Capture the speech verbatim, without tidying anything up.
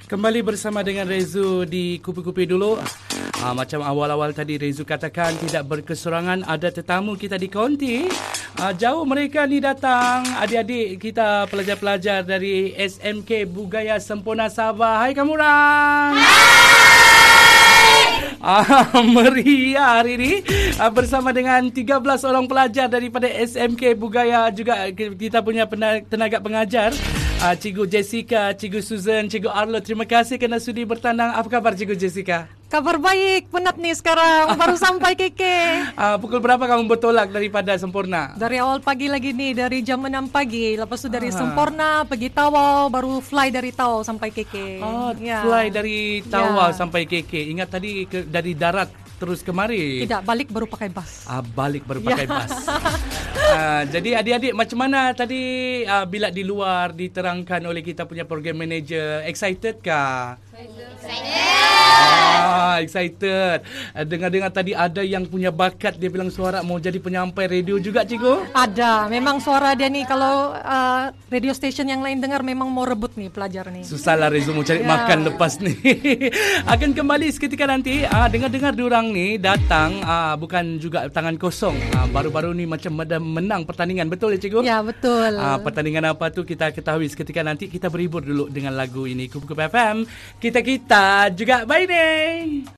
Kembali bersama dengan Rezu di Kupi-Kupi dulu. Ha, macam awal-awal tadi Rezu katakan tidak berkesurangan, ada tetamu kita di konti. Ha, jauh mereka ni datang, adik-adik kita pelajar-pelajar dari S M K Bugaya Sempurna Sabah. Hai kamu orang. Ah, meriah hari ini ah, bersama dengan tiga belas orang pelajar daripada S M K Bugaya, juga kita punya tenaga pengajar, ah, Cikgu Jessica, Cikgu Susan, Cikgu Arlo. Terima kasih kerana sudi bertandang. Apa khabar Cikgu Jessica? Kabar baik, penat nih sekarang, baru sampai K K. Ah, pukul berapa kamu bertolak daripada Sempurna? Dari awal pagi lagi nih, dari jam enam pagi. Lepas tu dari Ah. Sempurna pergi Tawau, baru fly dari Tawau sampai K K. Oh, Ya. fly dari Tawau Ya. sampai K K. Ingat tadi ke, dari darat terus kemari? Tidak, balik baru pakai bas. Ah, balik baru pakai Ya. bas. Ah, jadi adik-adik, macam mana tadi ah, bila di luar diterangkan oleh kita punya program manager? Excited kah? Excited. Ah, excited. Ah, dengar-dengar tadi ada yang punya bakat, dia bilang suara mau jadi penyampai radio juga, Cikgu? Ada, memang suara dia nih kalau uh, radio station yang lain dengar memang mau rebut nih pelajar nih. Susahlah Rezu mau cari Ya. makan lepas ni. Akan kembali seketika nanti. Ah, dengar-dengar diorang ni datang ah, bukan juga tangan kosong. Ah, baru-baru ni macam menang pertandingan. Betul ya Cikgu? Ya, betul. Ah, pertandingan apa tu kita ketahui seketika nanti. Kita berhibur dulu dengan lagu ini. Kupu-Kupu F M. Kita-kita juga bye day.